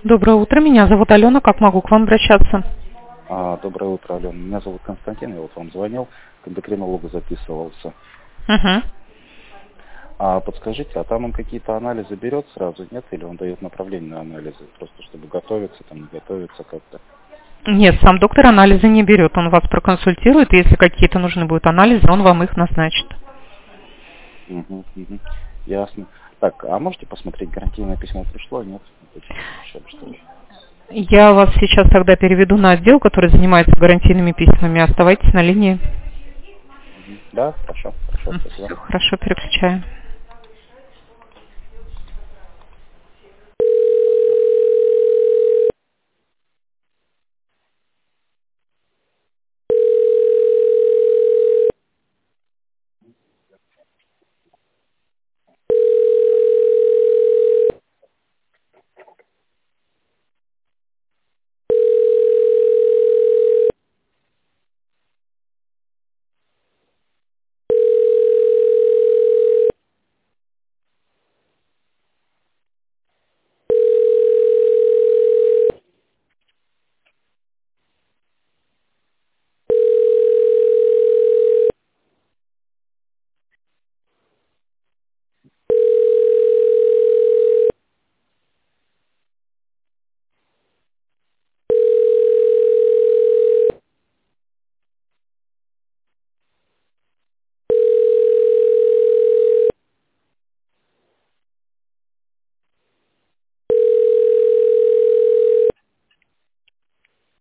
Доброе утро, меня зовут Алена, как могу к вам обращаться? Доброе утро, Алена. Меня зовут Константин, я вот вам звонил, к эндокринологу записывался. Угу. Подскажите, там он какие-то анализы берет сразу, нет? Или он дает направление на анализы, просто чтобы готовиться, там, не готовиться как-то? Нет, сам доктор анализы не берет, он вас проконсультирует, и если какие-то нужны будут анализы, он вам их назначит. Угу. Ясно. Так, можете посмотреть, гарантийное письмо пришло, нет? Что ли? Я вас сейчас тогда переведу на отдел, который занимается гарантийными письмами. Оставайтесь на линии. Да, хорошо, спасибо. Все, хорошо, переключаю.